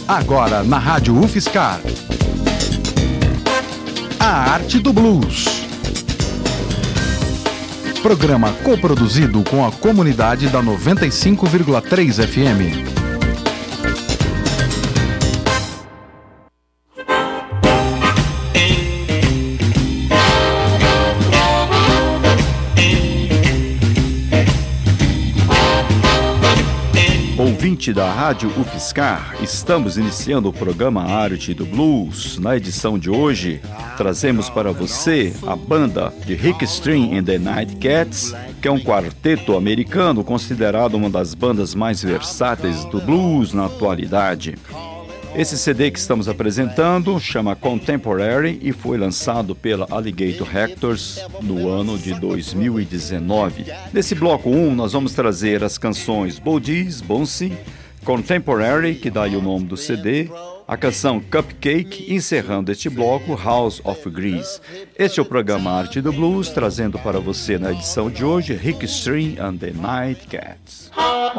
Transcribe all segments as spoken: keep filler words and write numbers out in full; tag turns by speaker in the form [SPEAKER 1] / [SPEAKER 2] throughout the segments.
[SPEAKER 1] Agora na Rádio UFSCar. A Arte do Blues. Programa coproduzido com a comunidade da noventa e cinco vírgula três F M. Ouvinte da Rádio UFSCar, estamos iniciando o programa Arte do Blues. Na edição de hoje, trazemos para você a banda de Rick String and the Nightcats, que é um quarteto americano considerado uma das bandas mais versáteis do blues na atualidade. Esse C D que estamos apresentando chama Contemporary e foi lançado pela Alligator Records no ano de dois mil e dezenove. Nesse bloco um, nós vamos trazer as canções Bodies, Bouncy, Contemporary, que dá aí o nome do C D, a canção Cupcake, encerrando este bloco House of Grease. Este é o programa Arte do Blues, trazendo para você na edição de hoje Rick String and the Nightcats.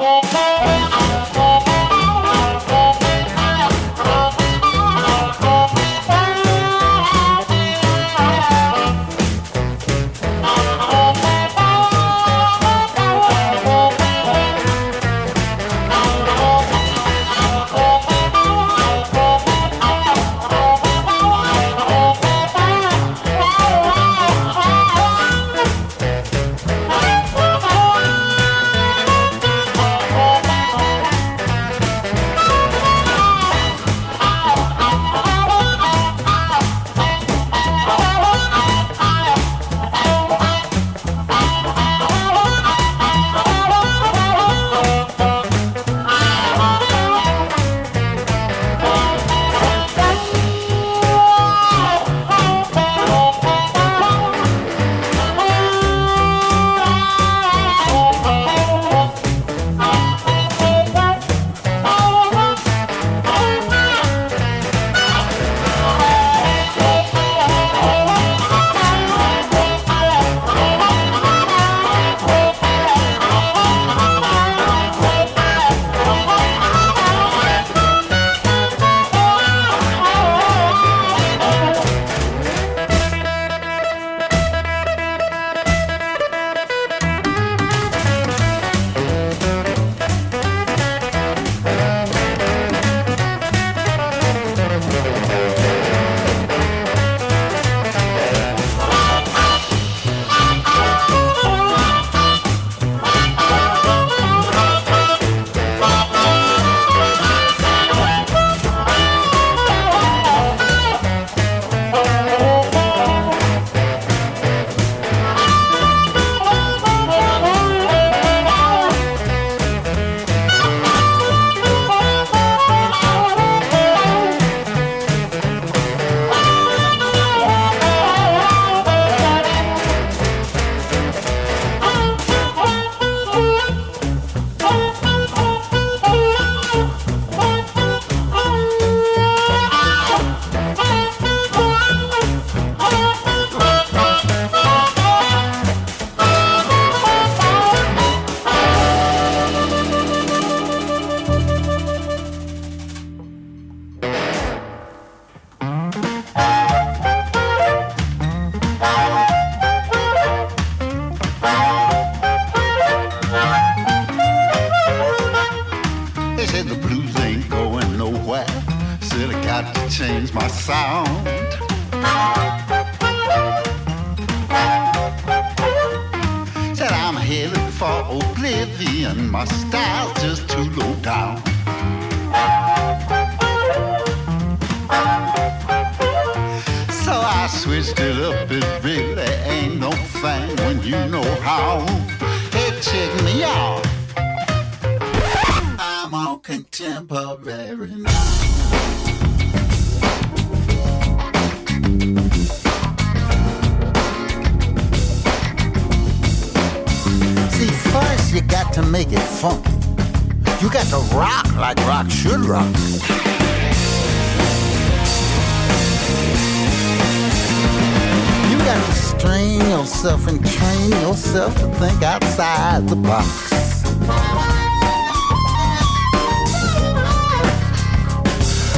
[SPEAKER 2] And train yourself to think outside the box.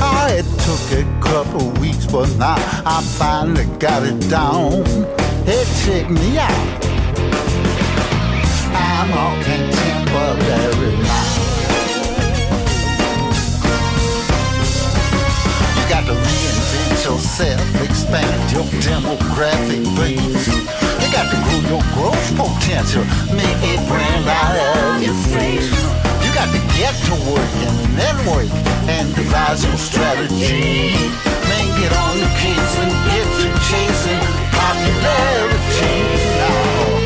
[SPEAKER 2] couple of weeks, but now I finally got it down. Hey, check me out. I'm all contemporary now. You got to reinvent yourself, expand your demographic base. You got to grow your growth potential, make a brand out of your face. You got to get to work and network and devise your strategy. Man, get on the case and get to chasing popularity now.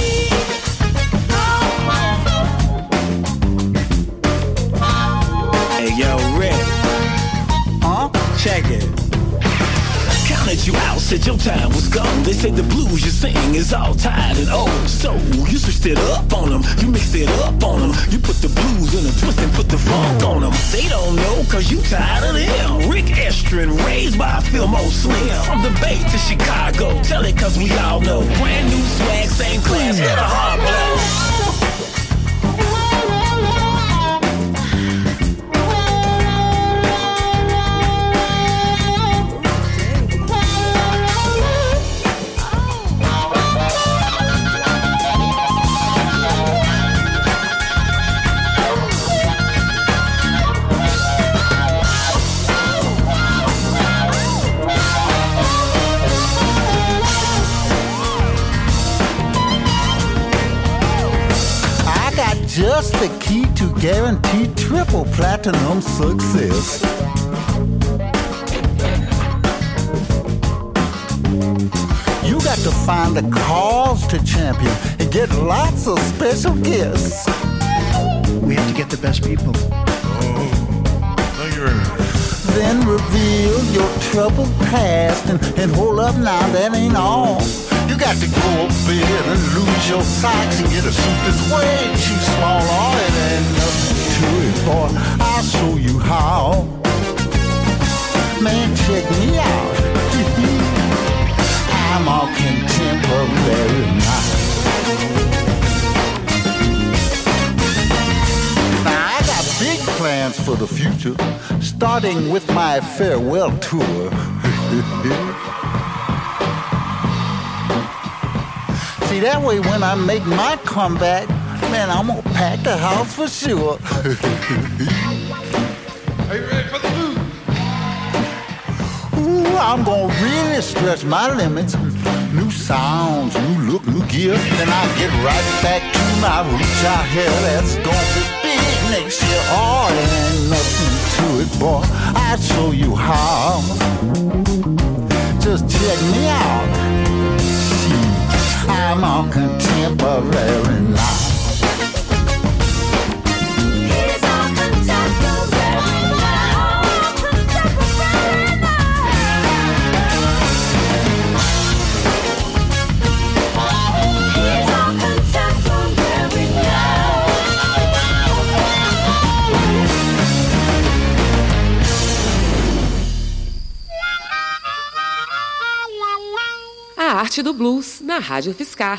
[SPEAKER 3] Yo, Rick.
[SPEAKER 2] Huh?
[SPEAKER 3] Check it. Counted you out, said your time was gone. They said the blues you sing is all tired and old. So you switched it up on them, you mixed it up on them. You put the blues in a twist and put the funk on them. They don't know cause you tired of them. Rick Estrin, raised by Fillmore Slim. From the Bay to Chicago, tell it cause we all know. Brand new swag, same class, hit a hard blow.
[SPEAKER 2] Just the key to guarantee triple platinum success. You got to find a cause to champion and get lots of special guests.
[SPEAKER 4] We have to get the best people.
[SPEAKER 5] Oh, thank you very much.
[SPEAKER 2] Then reveal your troubled past and, and hold up now, that ain't all. You got to go a bit and lose your socks and get a suit that's way too small. Oh, it ain't nothing to it, boy. I'll show you how. Man, check me out. I'm all contemporary now. Now, I got big plans for the future, starting with my farewell tour. See, that way when I make my comeback, man, I'm gonna pack the house for sure.
[SPEAKER 5] Are you ready for the blues?
[SPEAKER 2] Ooh, I'm gonna really stretch my limits. New sounds, new look, new gear. Then I'll get right back to my roots out here. That's gonna be big next year. Oh, there ain't nothing to it, boy. I'll show you how. Just check me out. I'm all contemporary now.
[SPEAKER 6] He's all contemporary now. Contemporary now. He's all contemporary now.
[SPEAKER 7] A arte do blues na Rádio Fiscar.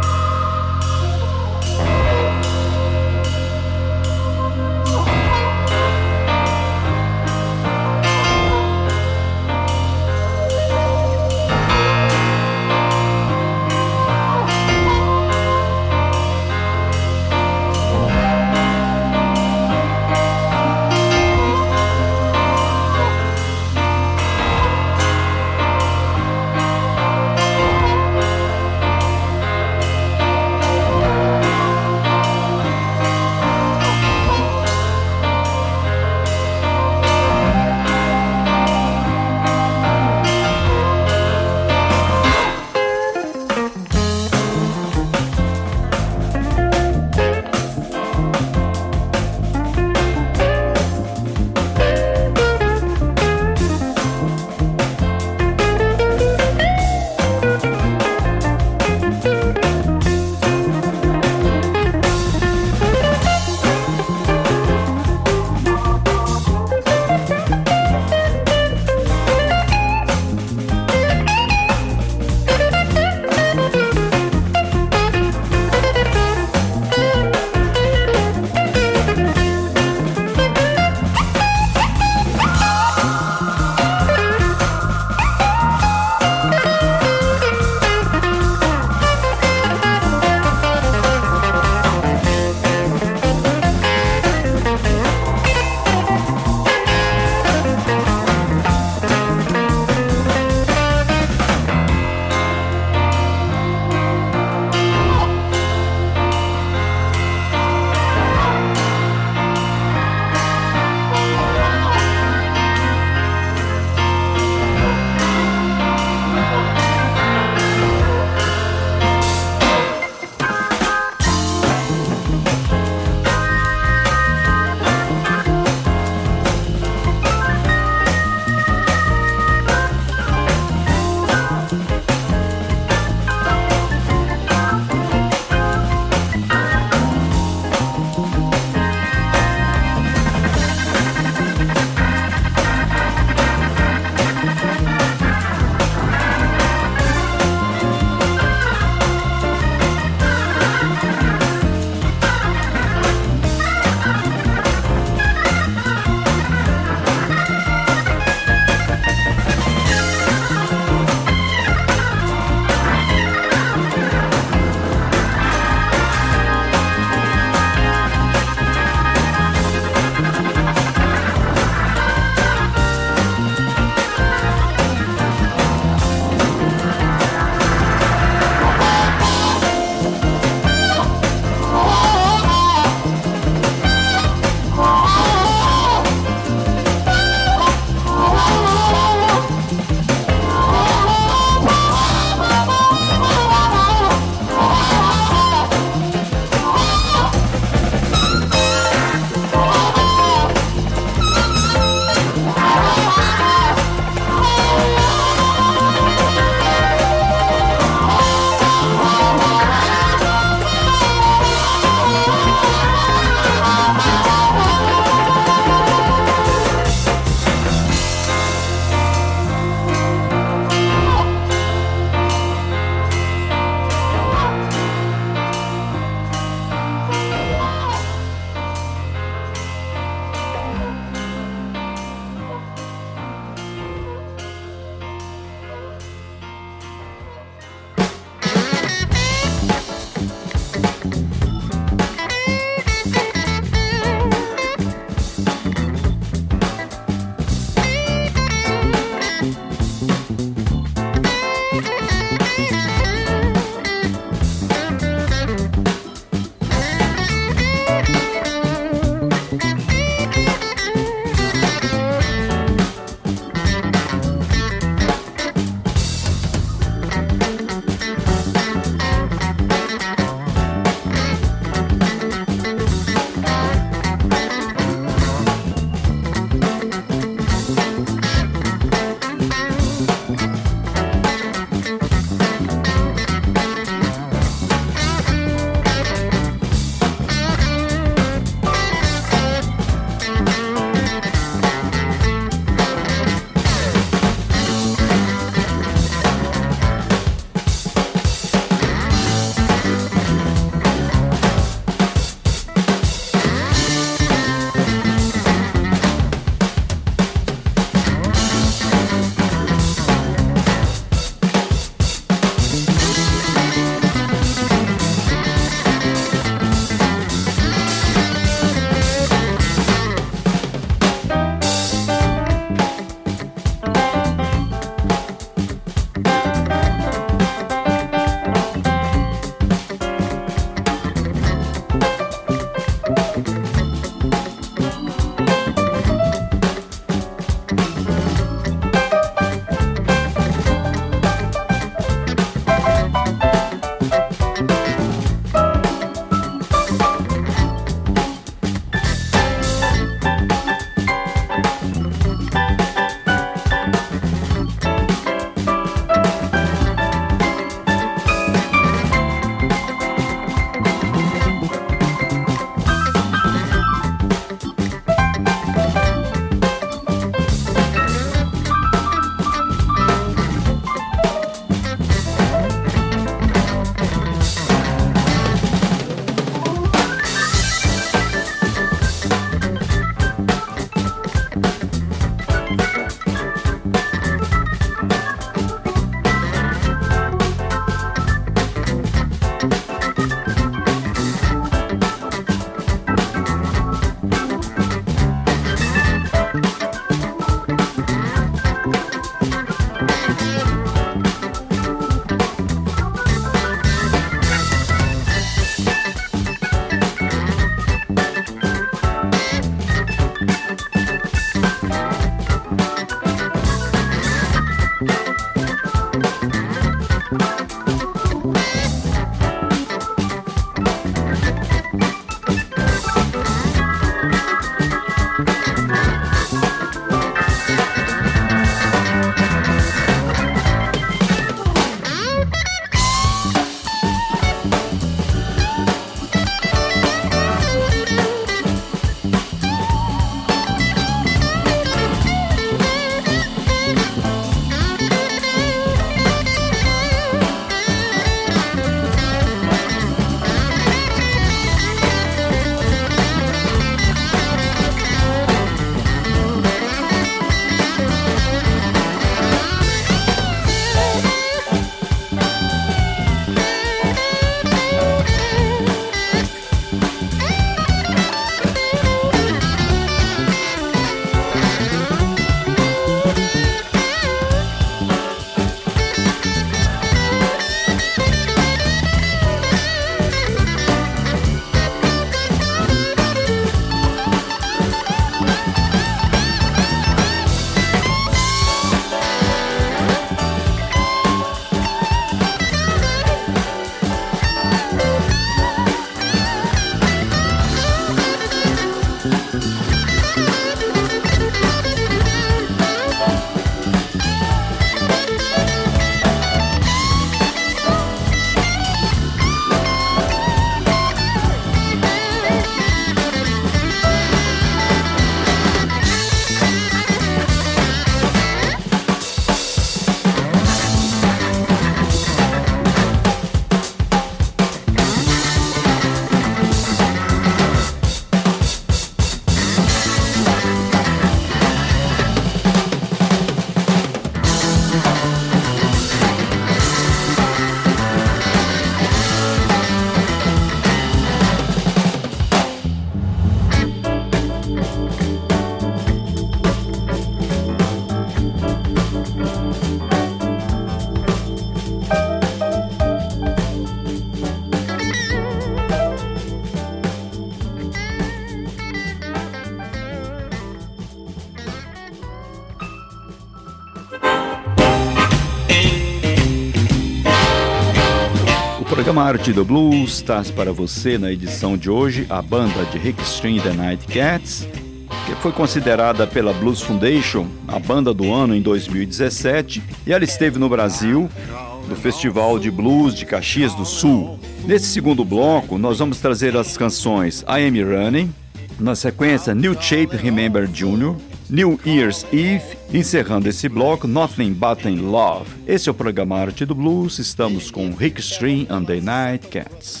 [SPEAKER 1] O programa Arte do Blues traz para você na edição de hoje a banda de Rick String The Nightcats, que foi considerada pela Blues Foundation a banda do ano em dois mil e dezessete, e ela esteve no Brasil, no Festival de Blues de Caxias do Sul. Nesse segundo bloco, nós vamos trazer as canções I Am Running, na sequência New Shape Remember Junior, New Year's Eve, encerrando esse bloco Nothing But in Love. Esse é o programa Arte do Blues, estamos com Rick String and the Nightcats.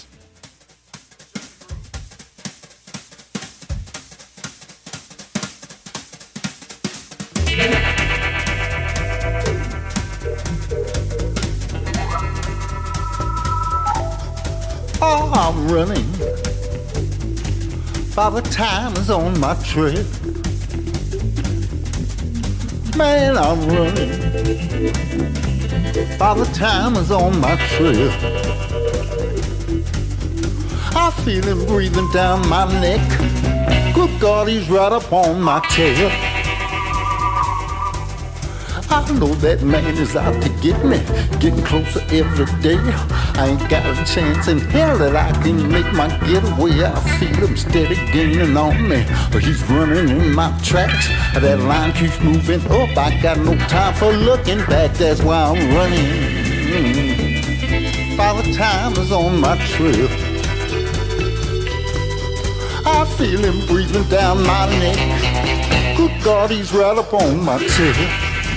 [SPEAKER 2] Oh, I'm running. Father Time is on my trail. Man, I'm running. Father Time is on my trail. I feel him breathing down my neck. Good God, he's right up on my tail. I know that man is out to get me, getting closer every day. I ain't got a chance in hell that I can make my getaway. I feel him steady gaining on me. He's running in my tracks. That line keeps moving up. I got no time for looking back. That's why I'm running. Father Time is on my trail. I feel him breathing down my neck. Good God, he's right up on my tail.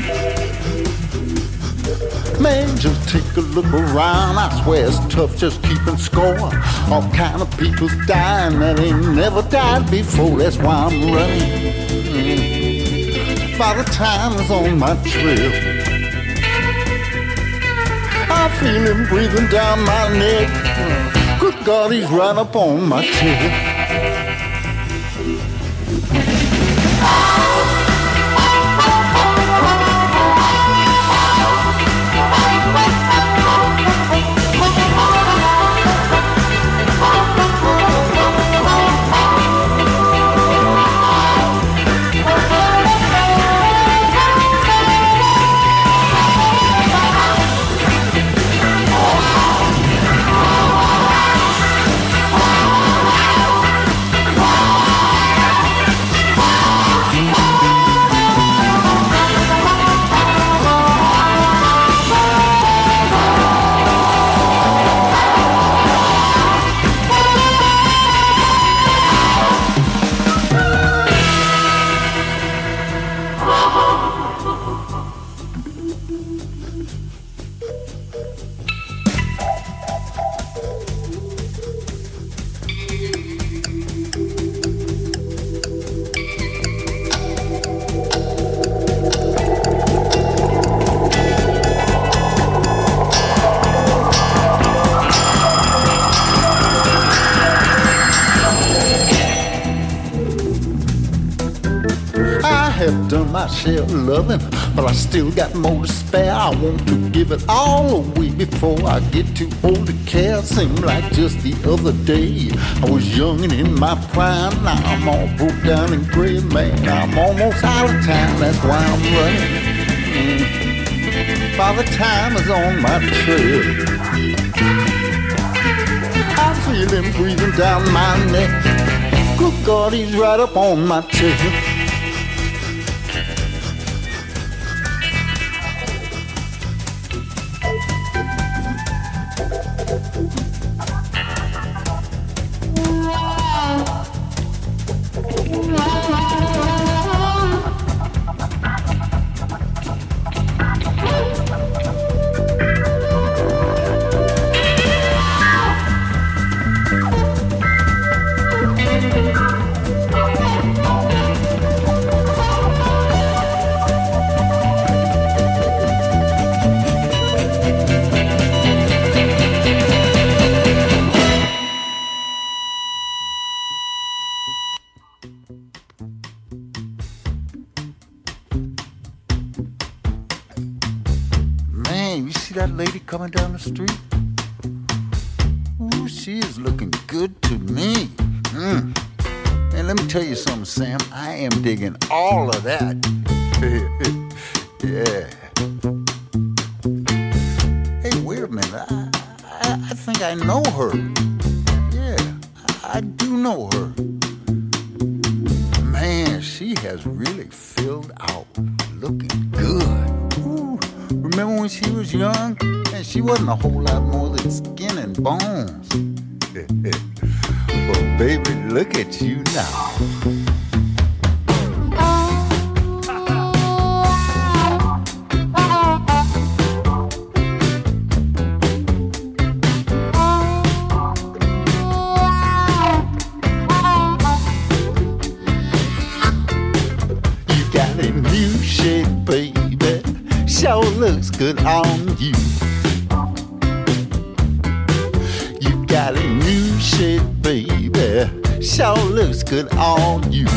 [SPEAKER 2] Man, just take a look around. I swear it's tough just keeping score. All kind of people's dying that ain't never died before. That's why I'm running. Father Time is on my trail. I feel him breathing down my neck. Good God, he's right up on my tail. Done my share of loving, but I still got more to spare. I want to give it all away before I get too old to care. Seemed like just the other day I was young and in my prime. Now I'm all broke down and gray, man. I'm almost out of time, that's why I'm running. Mm. Father Time is on my trail. I feel him breathing down my neck. Good God, he's right up on my tail. Man, you see that lady coming down the street? Ooh, she is looking good to me. Mm. And let me tell you something, Sam. I am digging all of that. Yeah. Hey, wait a minute. I, I, I think I know her. Yeah, I, I do know her. Man, she has really filled out, looking good. Ooh. Remember when she was young? And she wasn't a whole lot more than skin and bones. But baby, look at you now. You got a new shape, baby. Sure looks good on you. You got a new shape, baby. Sure looks good on you.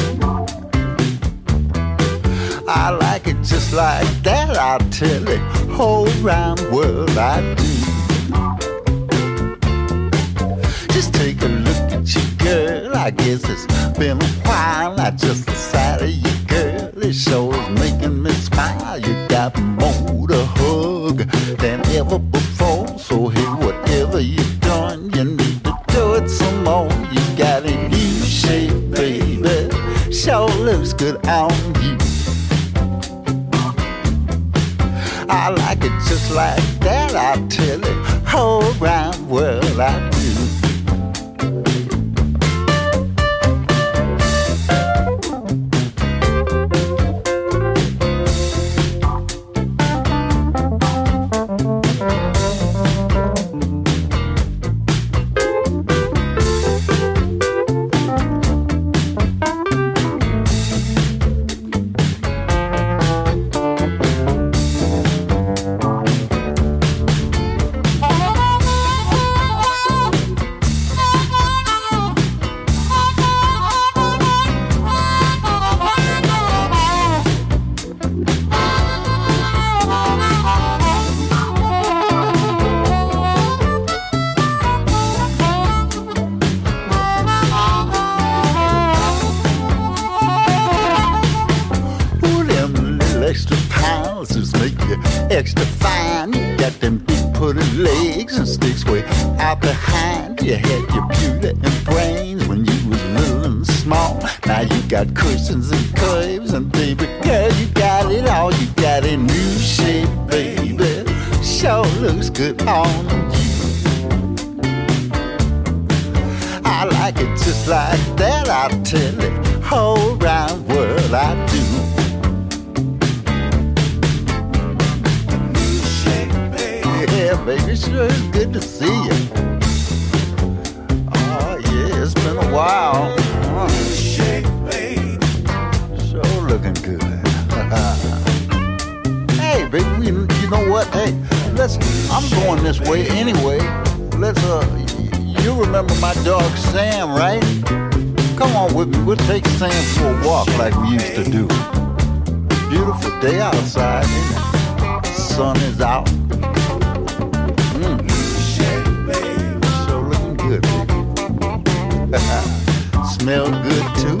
[SPEAKER 2] I like it just like that, I'll tell it. Whole round world I do. Just take a look at you, girl. I guess it's been a while. I just decided you, girl. It sure is making me smile. You got more to hug than ever before. So hey, whatever you've done, you need to do it some more. You got a new shape, baby. Sure looks good on you. I like it just like that, I'll tell it. Whole round world I do. Extra pounds just make you extra fine. You got them big putty legs and sticks way out behind. You had your beauty and brains when you was little and small. Now you got cushions and curves and baby girl, you got it all. You got a new shape, baby. Sure looks good on you. I like it just like that, I'll tell it. Whole round world I do. Yeah, baby, sure is good to see you. Oh, yeah, it's been a while. Uh, sure looking good. Hey, baby, we, you know what? Hey, let's, I'm going this way anyway. Let's, uh, you remember my dog Sam, right? Come on with me, we'll take Sam for a walk like we used to do. Beautiful day outside, isn't it? The sun is out. So looking good, baby. Smell good too.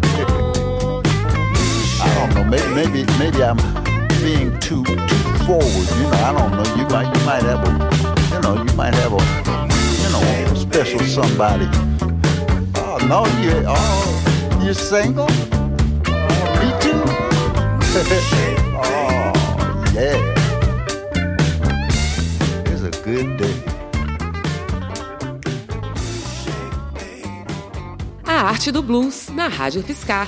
[SPEAKER 2] I don't know. Maybe, maybe, maybe I'm being too too forward. You know, I don't know. You might, you might have a, you know, you might have a, you know, a special somebody. Oh Oh, you, oh, you single? Me too. Oh, yeah. It's a good day.
[SPEAKER 7] A arte do blues na Rádio Fiscar.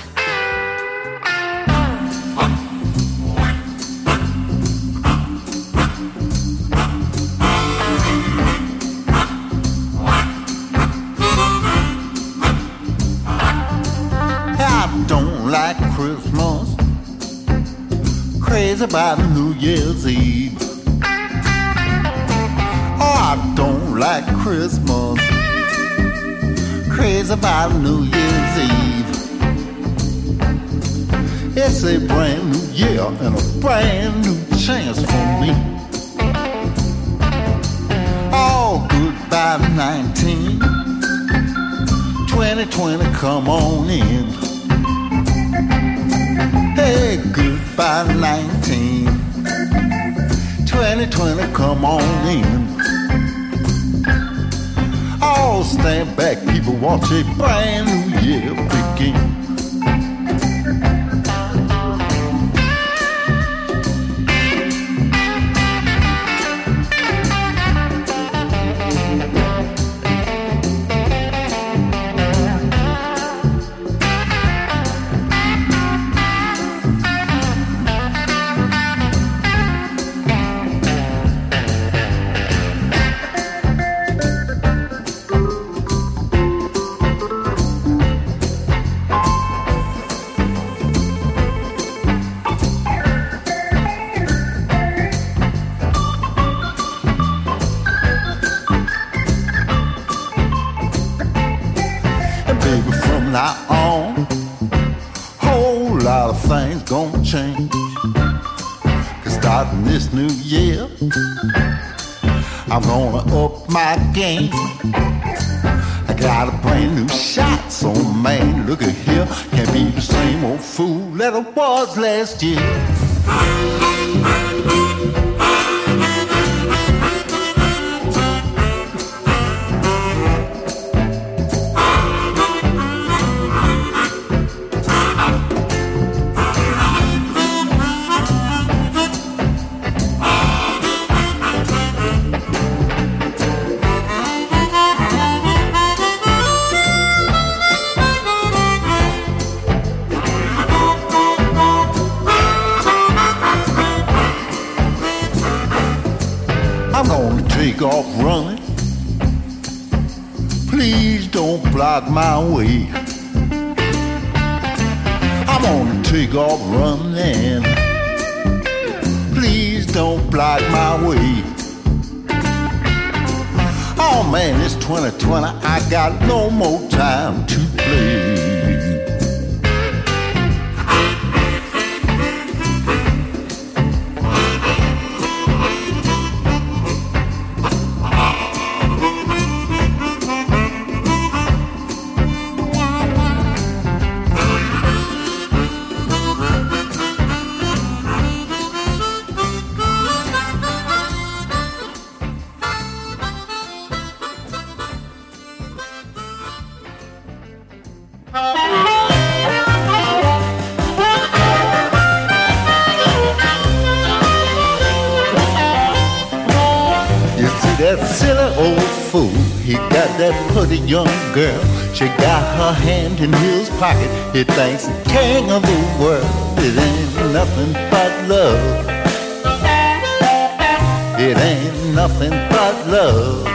[SPEAKER 2] I don't like Christmas. Crazy about New Year's Eve. Oh, I don't like Christmas. Crazy about New Year's Eve. It's a brand new year and a brand new chance for me. Oh, goodbye nineteen. twenty twenty, come on in. Hey, goodbye nineteen. twenty twenty, come on in. Oh, stand back, people, watch a brand new year begin. Now on, whole lot of things gonna change. Cause starting this new year, I'm gonna up my game. I got a brand new shot, so man, look at here. Can't be the same old fool that I was last year. I'm gonna take off running. Please don't block my way. I'm gonna take off running. Please don't block my way. Oh man, it's twenty twenty. I got no more time to play. That silly old fool, he got that pretty young girl. She got her hand in his pocket. He thinks the king of the world. It ain't nothing but love. It ain't nothing but love.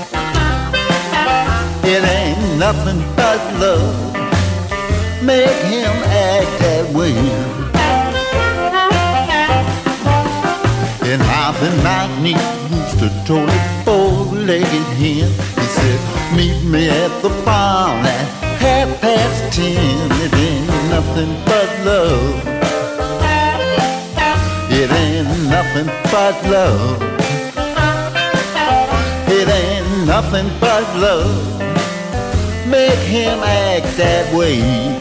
[SPEAKER 2] It ain't nothing but love. Make him act that way. And I've been not need rooster told it four-legged hen. He said, meet me at the barn at half past ten. It ain't nothing but love. It ain't nothing but love. It ain't nothing but love. Make him act that way.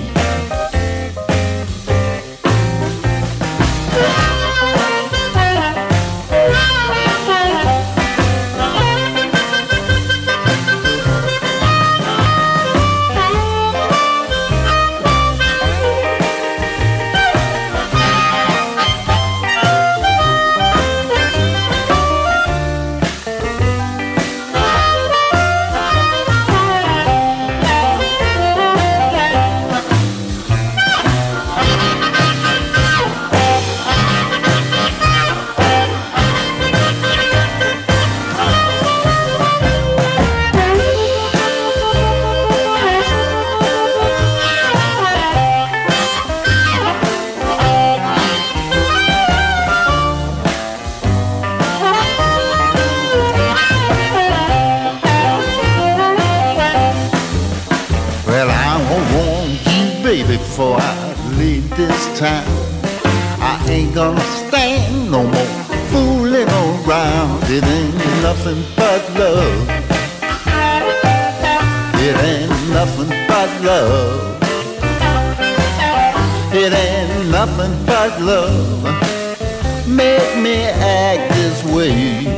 [SPEAKER 2] leave this town. I ain't gonna stand no more fooling around. It ain't nothing but love. It ain't nothing but love. It ain't nothing but love. Make me act this way.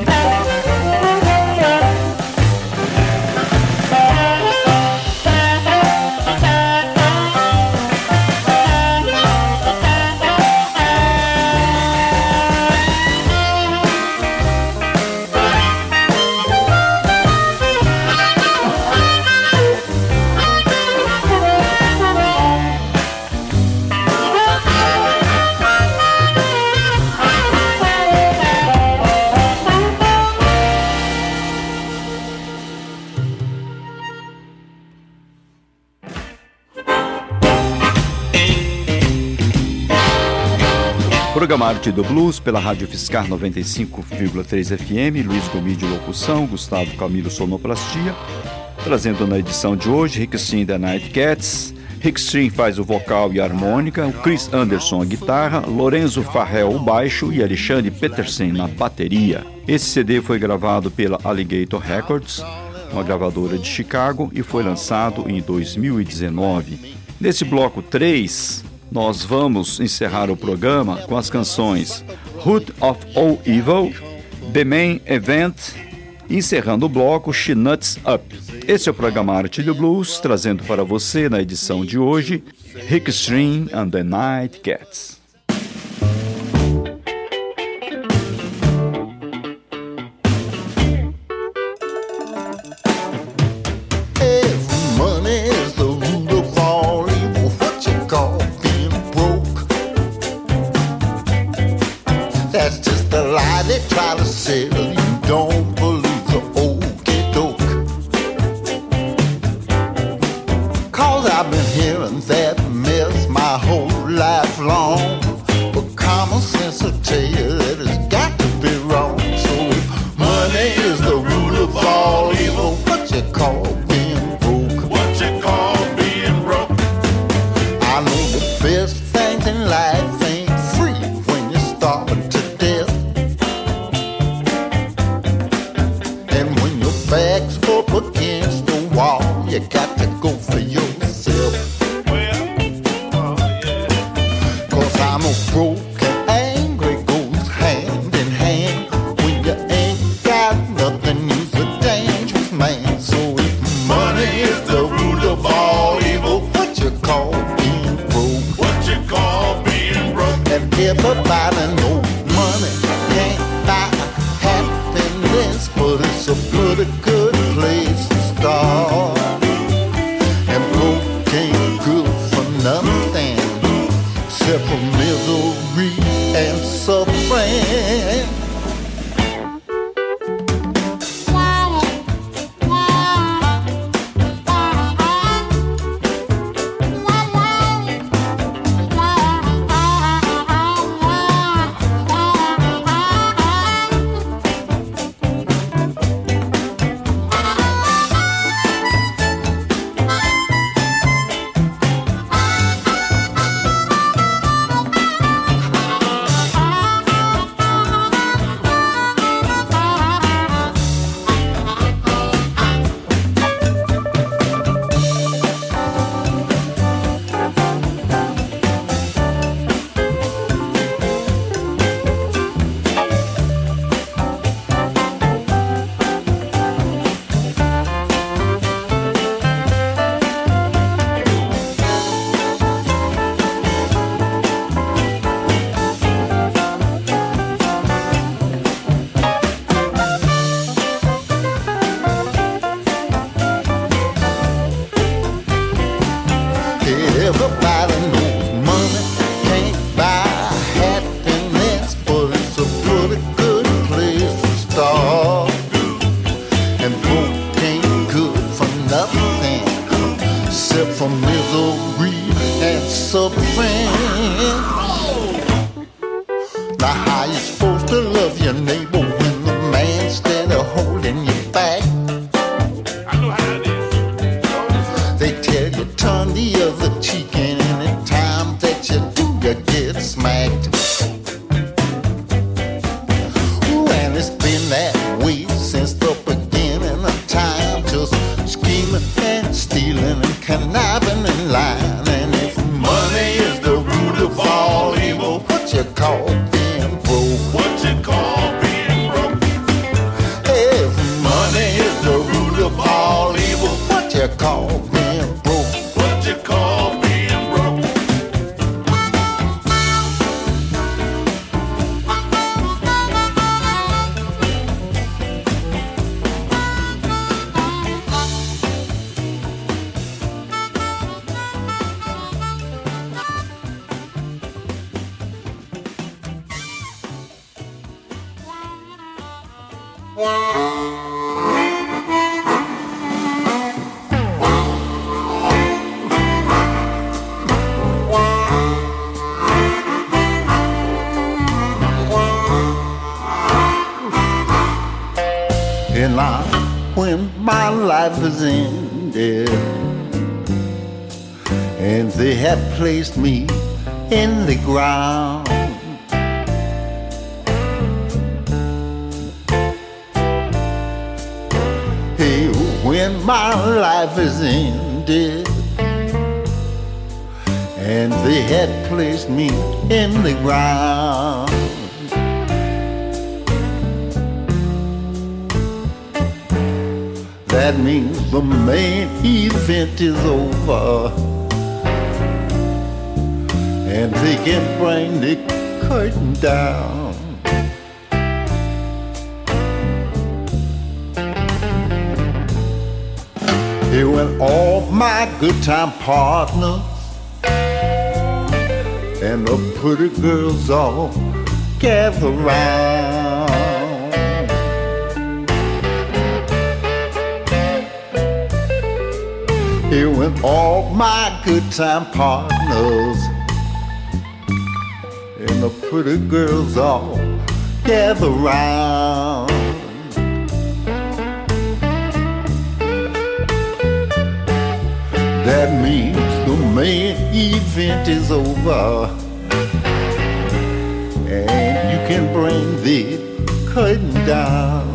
[SPEAKER 1] Programa Arte do Blues pela Rádio Fiscar noventa e cinco vírgula três F M, Luiz Gomide locução, Gustavo Camilo sonoplastia, trazendo na edição de hoje Rick Stream The Night Cats. Rick Stream faz o vocal e a harmônica, o Chris Anderson a guitarra, Lorenzo Farrell o baixo e Alexandre Petersen na bateria. Esse C D foi gravado pela Alligator Records, uma gravadora de Chicago, e foi lançado em dois mil e dezenove. Nesse bloco três, nós vamos encerrar o programa com as canções Root of All Evil, The Main Event, encerrando o bloco She Nuts Up. Esse é o programa Arte do Blues, trazendo para você na edição de hoje Rick Stream and the Night Cats.
[SPEAKER 2] They try to sell you, don't believe the okey doke. Cause I've been hearing that mess my whole life long. But common sense will tell you that it's got to be wrong. So if money is the root of all evil, what you call being broke?
[SPEAKER 5] What you call being broke?
[SPEAKER 2] I know the best things in life ain't free when you're starving to death. Back's up against the wall, you got to go for yourself.
[SPEAKER 5] Well, oh yeah.
[SPEAKER 2] Cause I'm a broke and angry goes hand in hand. When you ain't got nothing, you's a dangerous man. So if money is the root of all evil, what you call being broke?
[SPEAKER 5] What you call being broke?
[SPEAKER 2] And everybody knows money can't buy happiness, but it's a pretty good place to start. And broke ain't good for nothing except for misery and suffering. Now how you supposed to love your neighbor when the man's steady holding you back?
[SPEAKER 5] I know how it is.
[SPEAKER 2] They tell you turn the other cheek, and any time that And now, when my life is ended, and they had placed me in the ground, hey, when my life is ended, and they had placed me in the ground, that means the main event is over, and they can bring the curtain down. Here went all my good time partners and the pretty girls all gather round. Here went all my good time partners and the pretty girls all gather round. That means the main event is over, and you can bring the curtain down.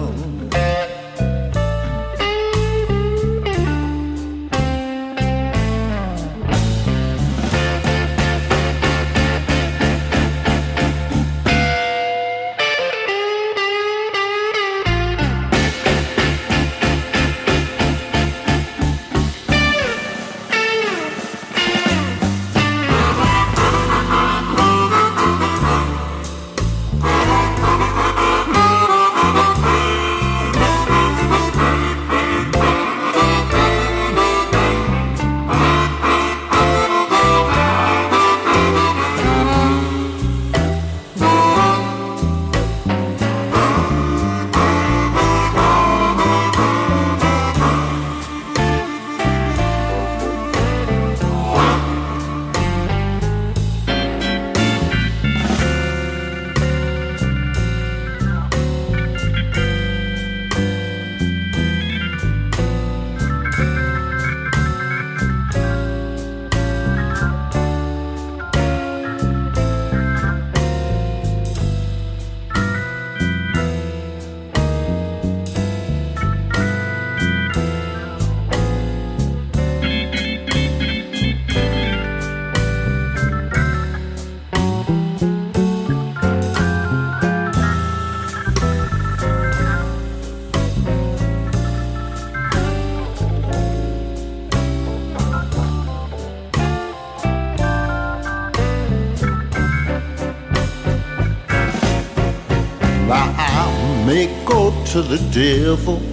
[SPEAKER 2] May go to the devil,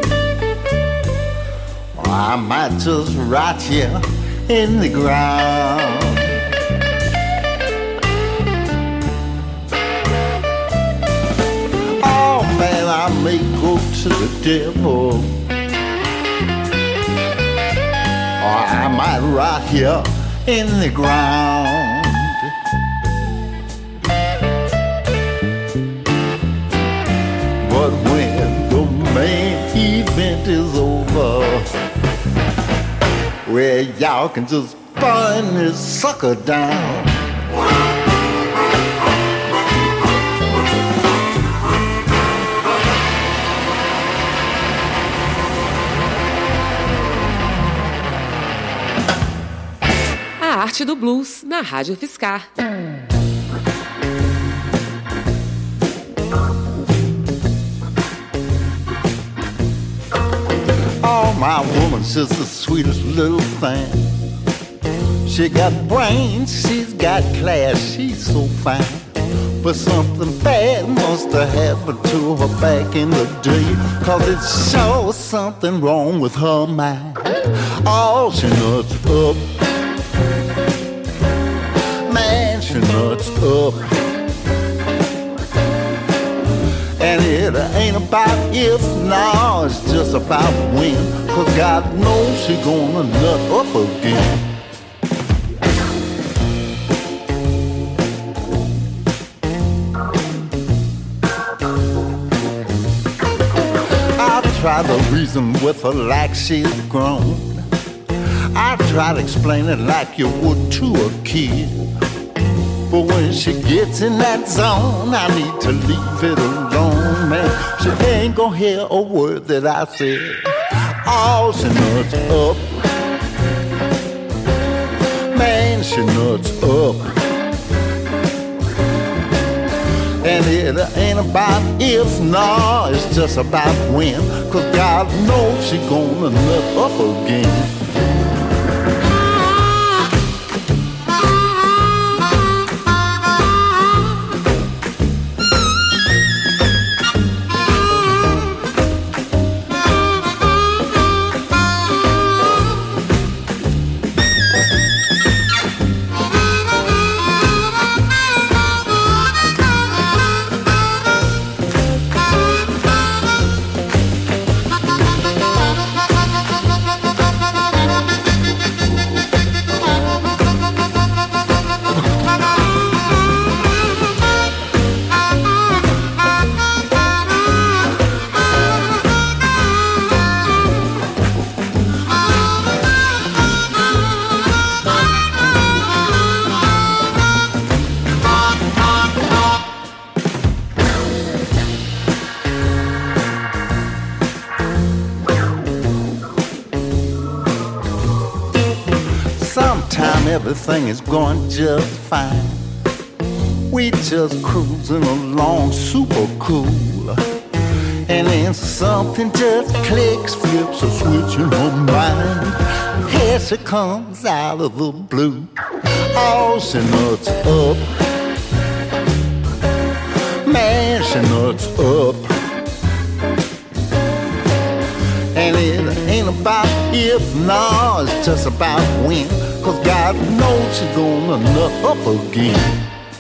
[SPEAKER 2] or I might just rot here in the ground. Oh man, I may go to the devil, or I might rot here in the ground. But when the main event is over, well, y'all can just burn this sucker down.
[SPEAKER 7] A arte do blues na Rádio Fiscar.
[SPEAKER 2] Oh, my woman's just the sweetest little thing. She got brains, she's got class, she's so fine. But something bad must have happened to her back in the day, 'cause it shows something wrong with her mind. Oh, she nuts up, man, she nuts up. And it ain't about if, no, it's just about when. Cause God knows she gonna nut up again. I try to reason with her like she's grown. I try to explain it like you would to a kid. But when she gets in that zone, I need to leave it alone, man. She ain't gonna hear a word that I said. Oh, she nuts up. Man, she nuts up. And it ain't about if, no, it's just about when. Cause God knows she gonna nut up again. Everything is going just fine. We just cruising along super cool. And then something just clicks, flips a switch in her mind. Here she comes out of the blue. Oh, she nuts up. Man, she nuts up. And it ain't about if, no, it's just about when. Cause God knows she's gonna nut up again.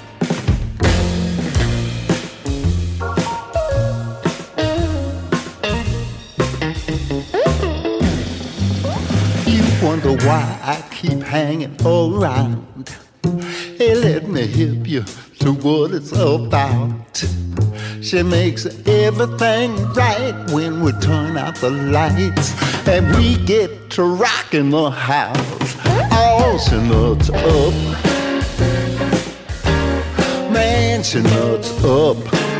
[SPEAKER 2] You wonder why I keep hanging around. Hey, let me help you to what it's about. She makes everything right when we turn out the lights and we get to rockin' the house. Oh, she nuts up. Man, she nuts up.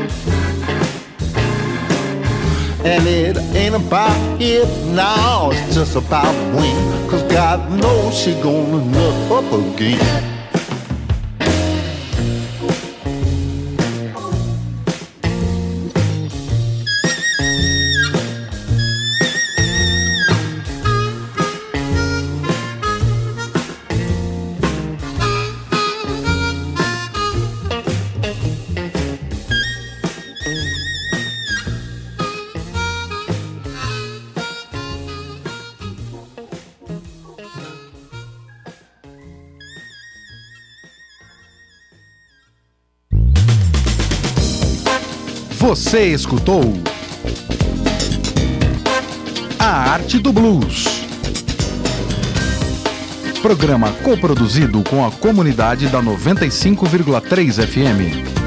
[SPEAKER 2] And it ain't about if, now, it's just about when. Cause God knows she gonna nut up again.
[SPEAKER 8] Você escutou A Arte do Blues, programa coproduzido com a comunidade da noventa e cinco vírgula três F M.